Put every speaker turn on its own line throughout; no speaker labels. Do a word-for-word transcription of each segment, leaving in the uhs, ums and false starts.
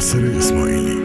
ناصر اسماعیلی.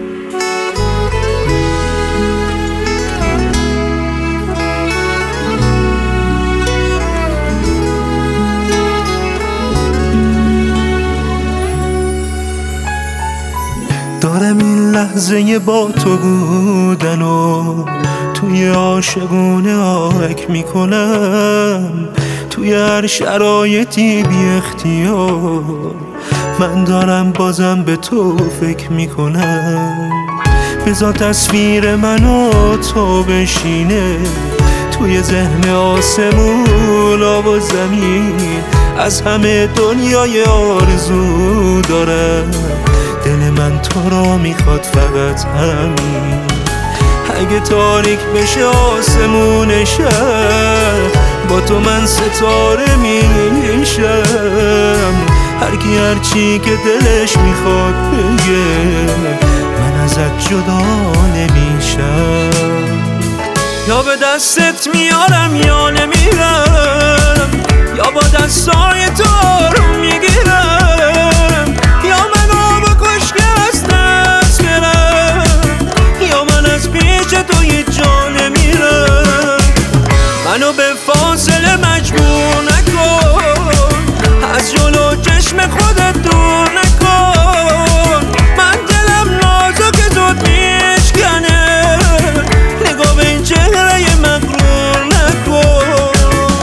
دارم این لحظه با تو بودن و توی عاشقونه آرک میکنم، توی هر شرایطی بی اختیار من دارم بازم به تو فکر میکنم. بذار تصویر من و تو بشینه توی ذهن آسمون آب و زمین، از همه دنیای آرزو دارم، دل من تو را میخواد فقط همین. اگه تاریک بشه آسمون شهر با تو من ستاره میشم، هر کی هر چی که دلش میخواد بگه من ازت جدا نمیشم. یا به دستت میارم یا نمیرم، یا با دستای تو رو میگیرم، یا منو بکش که از دست برم، یا من از پیش تو هیچ جا نمیرم. منو به فاصله مجبور نکن، از جلو چشم خودت دور نکن، من دلم نازک زود میشکنه، نگاه به این چهره مغرور نکن.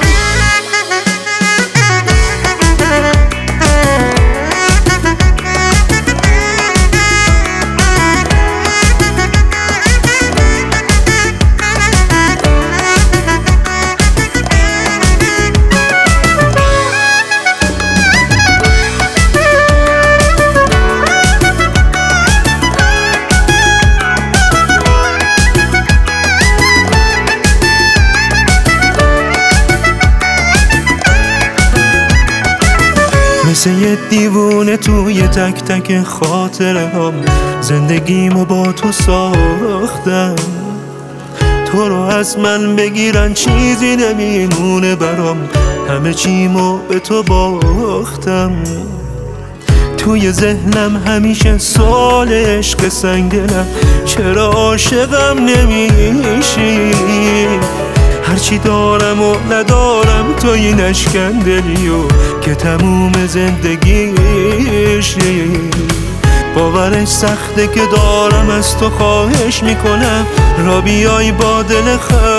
مثل یه دیوونه توی تک تک خاطره هم زندگیمو با تو ساختم، تو رو از من بگیرن چیزی نمیمونه برام، همه چیمو به تو باختم. توی ذهنم همیشه سوال عشق سنگدلم، چرا عاشقم نمیشی؟ هرچی دارم و ندارم توی نشکن دلیو که تموم زندگیشی. باورش سخته که دارم از تو خواهش میکنم را بیای با دل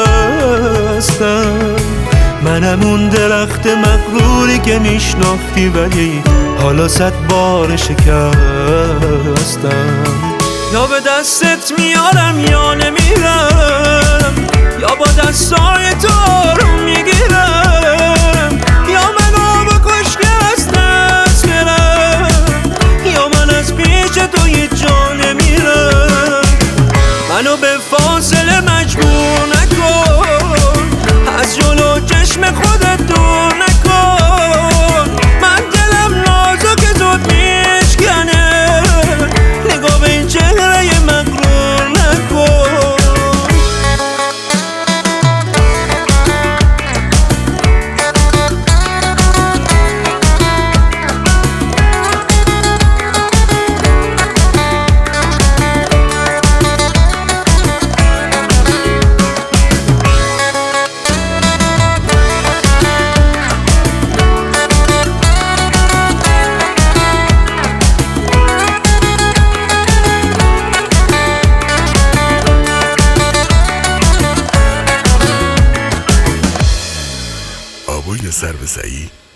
خستم، منم اون درخت مغروری که میشناختی ولی حالا صد بار شکستم. یا به دستت میارم یا نمیرم، یا با دستای تو رو میگیرم، یا منو بکش که از دست برم، یا من از پیش تو هیچ جا نمیرم. منو به فاصله مجبور نکن، از جلو چشم خودت دور نکن، من دلم نازک زود میشکنه، نگاه به این چهره مغرور نکن.
آبوی سر به سعی